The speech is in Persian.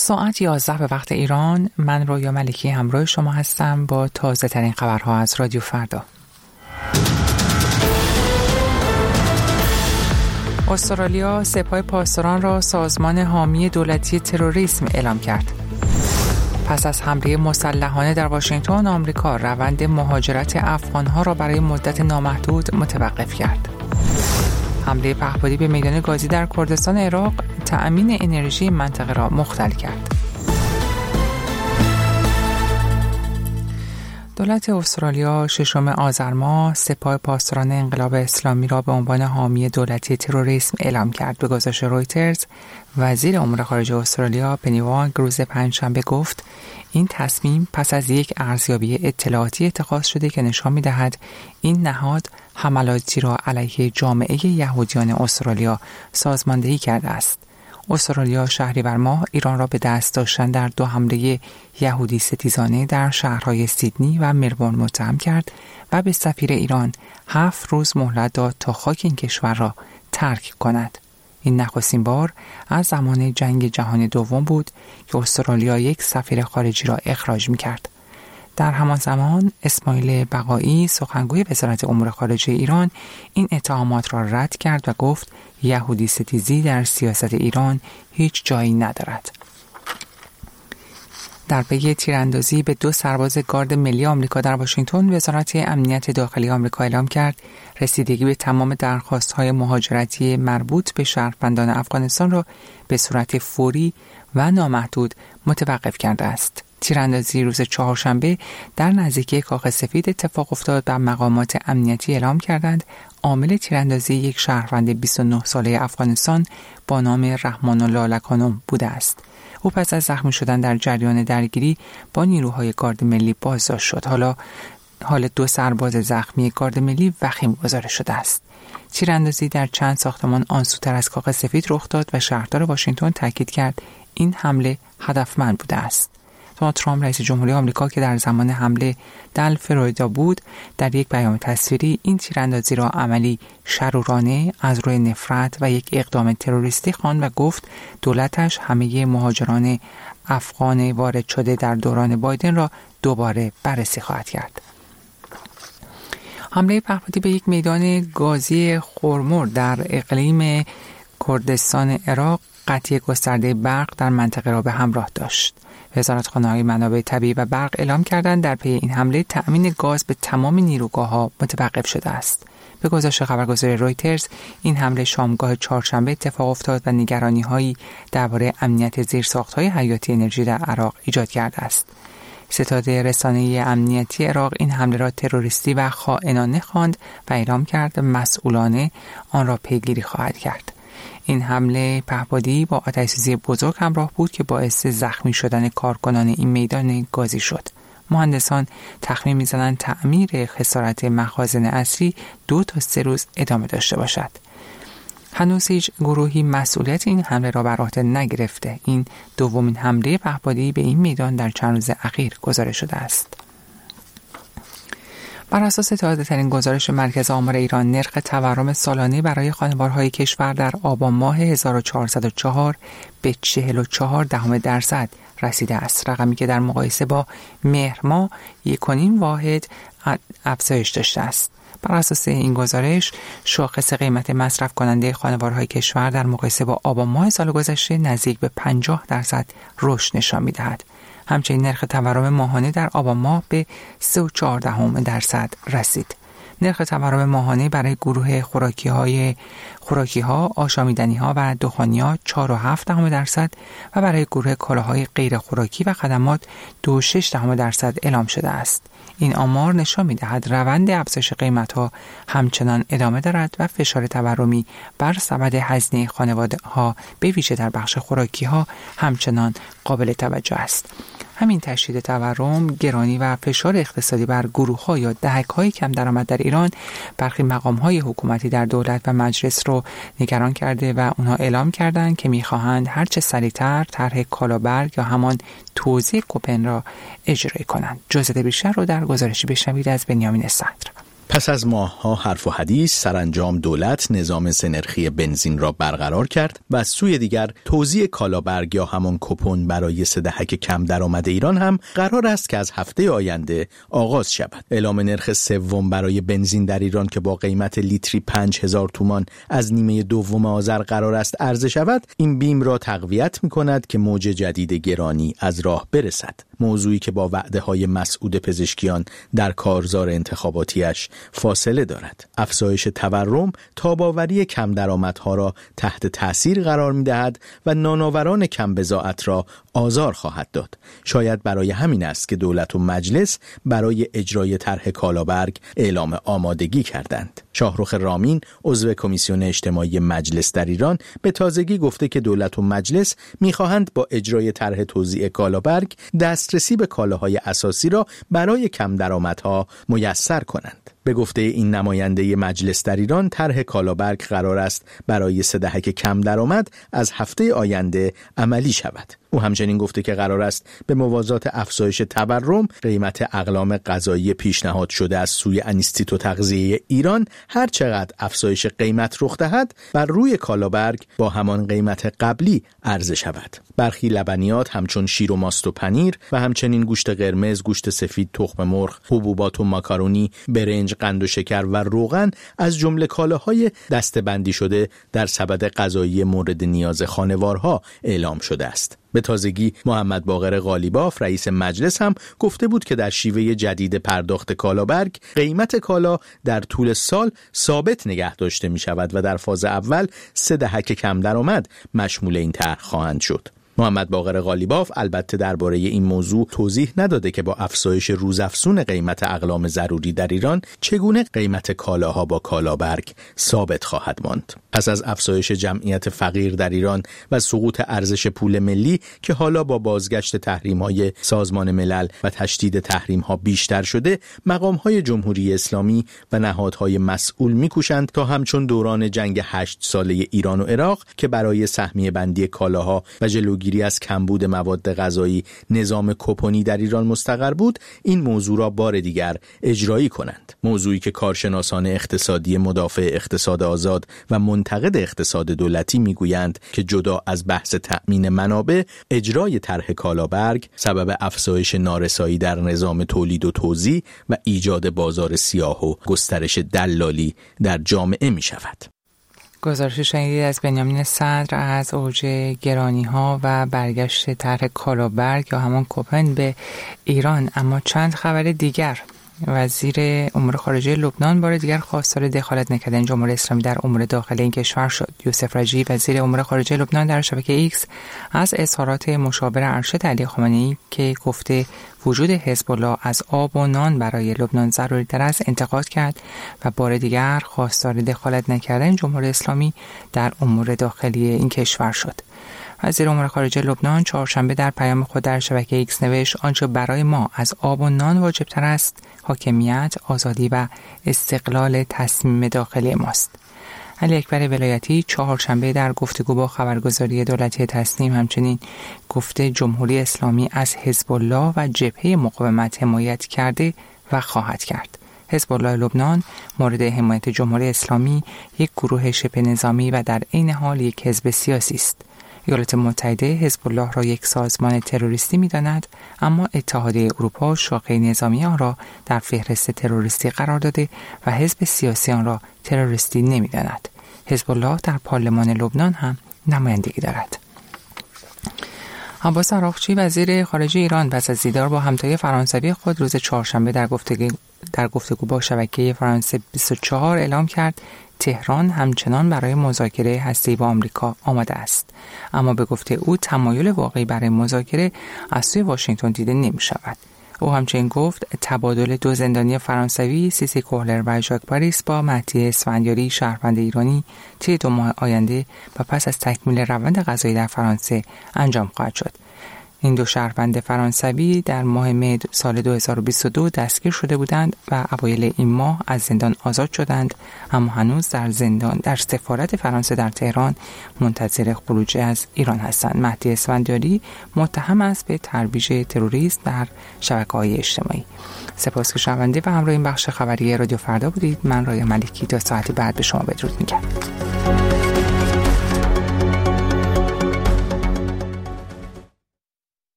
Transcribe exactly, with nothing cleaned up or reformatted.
ساعت یازده به وقت ایران. من رویا ملکی همراه شما هستم با تازه ترین خبرها از رادیو فردا. استرالیا سپاه پاسداران را سازمان حامی دولتی تروریسم اعلام کرد. پس از حمله مسلحانه در واشنگتن، آمریکا روند مهاجرت افغانها را برای مدت نامحدود متوقف کرد. حمله پهپادی به میدان گازی در کردستان عراق تأمین انرژی منطقه را مختل کرد. دولت استرالیا ششم آذر ماه سپاه پاسداران انقلاب اسلامی را به عنوان حامی دولتی تروریسم اعلام کرد. به گزارش رویترز، وزیر امور خارجه استرالیا پنی وانگ روز پنجشنبه گفت این تصمیم پس از یک ارزیابی اطلاعاتی اتخاذ شده که نشان می‌دهد این نهاد حملاتی را علیه جامعه یهودیان استرالیا سازماندهی کرده است. استرالیا شهریور ماه ایران را به دست داشتن در دو حمله یهودی ستیزانه در شهرهای سیدنی و ملبورن متهم کرد و به سفیر ایران هفت روز مهلت داد تا خاک این کشور را ترک کند. این نخستین بار از زمان جنگ جهانی دوم بود که استرالیا یک سفیر خارجی را اخراج می‌کرد. در همان زمان اسماعیل بقایی سخنگوی وزارت امور خارجه ایران این اتهامات را رد کرد و گفت یهودی ستیزی در سیاست ایران هیچ جایی ندارد. در پی تیراندازی به دو سرباز گارد ملی آمریکا در واشنگتن، وزارت امنیت داخلی آمریکا اعلام کرد رسیدگی به تمام درخواست‌های مهاجرتی مربوط به شهروندان افغانستان را به صورت فوری و نامحدود متوقف کرده است. تیراندازی روز چهارشنبه در نزدیکی کاخ سفید اتفاق افتاد و مقامات امنیتی اعلام کردند عامل تیراندازی یک شهروند بیست و نه ساله افغانستان با نام رحمان الله لکانوم بوده است. او پس از زخمی شدن در جریان درگیری با نیروهای گارد ملی بازداشت شد. حالا حال دو سرباز زخمی گارد ملی وخیم گزارش شده است. تیراندازی در چند ساختمان آنسوتر از کاخ سفید رخ داد و شهردار واشنگتن تاکید کرد این حمله هدفمند بوده است. دونالد ترامپ رئیس جمهوری آمریکا که در زمان حمله در فلوریدا بود، در یک بیان تصویری این تیراندازی را عملی شرورانه از روی نفرت و یک اقدام تروریستی خواند و گفت دولتش همه مهاجران افغان وارد شده در دوران بایدن را دوباره بررسی خواهد کرد. حمله پهپادی به یک میدان گازی خرمر در اقلیم کردستان عراق قطعی گسترده برق در منطقه را به همراه داشت. وزارتخانه‌های منابع طبیعی و برق اعلام کردند در پی این حمله تأمین گاز به تمام نیروگاه‌ها متوقف شده است. به گزارش خبرگزاری رویترز، این حمله شامگاه چهارشنبه اتفاق افتاد و نگرانی‌هایی درباره امنیت زیرساخت‌های حیاتی انرژی در عراق ایجاد کرده است. ستاد رسانه‌ای امنیتی عراق این حمله را تروریستی و خائنانه خواند و اعلام کرد مسئولانه آن را پیگیری خواهد کرد. این حمله پهپادی با آتش‌سوزی بزرگ همراه بود که باعث زخمی شدن کارکنان این میدان گازی شد. مهندسان تخمین می‌زنند تعمیر خسارت مخازن اصلی دو تا سه روز ادامه داشته باشد. هنوز هیچ گروهی مسئولیت این حمله را بر عهده نگرفته. این دومین حمله پهپادی به این میدان در چند روز اخیر گزارش شده است. بر اساس تازه ترین گزارش مرکز آمار ایران، نرخ تورم سالانه برای خانوارهای کشور در آبان ماه هزار و چهارصد و چهار به چهل و چهار دهم درصد رسیده است، رقمی که در مقایسه با مهر ماه یک و نیم واحد افزایش داشته است. بر اساس این گزارش، شاخص قیمت مصرف کننده خانوارهای کشور در مقایسه با آبان ماه سال گذشته نزدیک به پنجاه درصد رشد نشان می‌دهد. همچنین نرخ تورم ماهانه در آبان ماه به سه و چهار دهم درصد رسید. نرخ تورم ماهانه برای گروه خوراکی‌های خوراکی‌ها، آشامیدنی‌ها و دخانیات چهار و هفت دهم درصد و برای گروه کالاهای غیر خوراکی و خدمات دو و شش دهم درصد اعلام شده است. این آمار نشان می‌دهد روند افزایش قیمت‌ها همچنان ادامه دارد و فشار تورمی بر سبد هزینه خانواده‌ها به ویژه در بخش خوراکی‌ها همچنان قابل توجه است. همین تشدید تورم، گرانی و فشار اقتصادی بر گروه‌ها یا دهک‌های کم درآمد در ایران برخی مقام‌های حکومتی در دولت و مجلس رو نگران کرده و اونها اعلام کردند که می‌خواهند هر چه سریعتر طرح کالابرگ یا همان توزیع کوپن را اجرا کنند. جزئیات بیشتر رو در گزارشی بشنوید از بنیامین صدر. پس از ماه‌ها حرف و حدیث، سرانجام دولت نظام سه‌نرخی بنزین را برقرار کرد و از سوی دیگر توزیع کالابرگ یا همان کوپن برای سه دهک کم درآمد ایران هم قرار است که از هفته آینده آغاز شود. اعلام نرخ سوم برای بنزین در ایران که با قیمت لیتری پنج هزار تومان از نیمه دوم آذر قرار است عرضه شود، این بیم را تقویت می‌کند که موج جدید گرانی از راه برسد. موضوعی که با وعده‌های مسعود پزشکیان در کارزار انتخاباتیش فاصله دارد. افزایش تورم تاب‌آوری کم درآمدها را تحت تأثیر قرار می‌دهد و نانآوران کم بضاعت را آزار خواهد داد. شاید برای همین است که دولت و مجلس برای اجرای طرح کالابرگ اعلام آمادگی کردند. شاهرخ رامین، عضو کمیسیون اجتماعی مجلس در ایران، به تازگی گفته که دولت و مجلس می‌خواهند با اجرای طرح توزیع کالابرگ دسترسی به کالاهای اساسی را برای کم درآمدها میسر کنند. به گفته این نماینده مجلس در ایران، طرح کالابرگ قرار است برای سه دهک کم درآمد از هفته آینده عملی شود. او همچنین گفته که قرار است به موازات افزایش تورم قیمت اقلام غذایی پیشنهاد شده از سوی انیستیتو تغذیه ایران هر چقدر افزایش قیمت رخ دهد بر روی کالابرگ با همان قیمت قبلی عرضه شود. برخی لبنیات همچون شیر و ماست و پنیر و همچنین گوشت قرمز، گوشت سفید، تخم مرغ، حبوبات و ماکارونی، برنج، قند و شکر و روغن از جمله کالاهای دسته‌بندی شده در سبد غذایی مورد نیاز خانوارها اعلام شده است. به تازگی محمد باقر قالیباف رئیس مجلس هم گفته بود که در شیوه جدید پرداخت کالابرگ قیمت کالا در طول سال ثابت نگه داشته می شود و در فاز اول سه دهک کم درآمد مشمول این طرح خواهند شد. محمد باقر قالیباف البته درباره این موضوع توضیح نداده که با افزایش روزافزون قیمت اقلام ضروری در ایران چگونه قیمت کالاها با کالابرگ ثابت خواهد ماند. پس از افزایش جمعیت فقیر در ایران و سقوط ارزش پول ملی که حالا با بازگشت تحریم‌های سازمان ملل و تشدید تحریم‌ها بیشتر شده، مقام‌های جمهوری اسلامی و نهادهای مسئول می‌کوشند تا همچون دوران جنگ هشت ساله ایران و عراق که برای سهمیه بندی کالاها و جلوگیری از کمبود مواد غذایی نظام کوپنی در ایران مستقر بود، این موضوع را بار دیگر اجرایی کنند. موضوعی که کارشناسان اقتصادی مدافع اقتصاد آزاد و منتقد اقتصاد دولتی میگویند که جدا از بحث تأمین منابع، اجرای طرح کالابرگ سبب افزایش نارسایی در نظام تولید و توزیع و ایجاد بازار سیاه و گسترش دلالی در جامعه می شود. گزارش شنیدید از بنیامین صدر از اوج گرانی‌ها و برگشت طرح کالابرگ یا همان کوپن به ایران. اما چند خبر دیگر. وزیر امور خارجه لبنان بار دیگر خواستار دخالت نکردن جمهوری اسلامی در امور داخلی این کشور شد. یوسف رجایی وزیر امور خارجه لبنان در شبکه ایکس از اظهارات مشاور ارشد علی خامنه‌ای که گفته وجود حزب الله از آب و نان برای لبنان ضروری تر است انتقاد کرد و بار دیگر خواستار دخالت نکردن جمهوری اسلامی در امور داخلی این کشور شد. وزیر امور خارجه لبنان چهارشنبه در پیام خود در شبکه ایکس نوشت آنچه برای ما از آب و نان واجبتر است حاکمیت، آزادی و استقلال تصمیم داخلی ماست. علی اکبر ولایتی چهارشنبه در گفتگو با خبرگزاری دولتی تسنیم همچنین گفته جمهوری اسلامی از حزب الله و جبهه مقاومت حمایت کرده و خواهد کرد. حزب الله لبنان مورد حمایت جمهوری اسلامی یک گروه شبه نظامی و در عین حال یک حزب سیاسی است. ایالات متحده حزب الله را یک سازمان تروریستی می‌داند، اما اتحادیه اروپا شاخه نظامی آن را در فهرست تروریستی قرار داده و حزب سیاسی آن را تروریستی نمی‌داند. حزب الله در پارلمان لبنان هم نمایندگی دارد. عباس عراقچی وزیر خارجه ایران پس از دیدار با همتای فرانسوی خود روز چهارشنبه در گفتگو در گفتگو با شبکه فرانسه بیست و چهار اعلام کرد تهران همچنان برای مذاکره هسته‌ای با آمریکا آماده است، اما به گفته او تمایل واقعی برای مذاکره از سوی واشنگتن دیده نمی شود. او همچنین گفت تبادل دو زندانی فرانسوی سیسی کوهلر و ژاک پاریس با مهدی اسفندیاری شهروند ایرانی طی دو ماه آینده و پس از تکمیل روند قضایی در فرانسه انجام خواهد شد. این دو شهروند فرانسوی در ماه می سال دو هزار و بیست و دو دستگیر شده بودند و اوایل این ماه از زندان آزاد شدند، اما هنوز در زندان در سفارت فرانسه در تهران منتظر خروج از ایران هستند. مهدی اسفندیاری متهم است به ترویج تروریسم در شبکه‌های اجتماعی. سپاس که شنونده و همراه این بخش خبری رادیو فردا بودید. من رایا ملکی تا ساعتی بعد به شما بدرود میگم.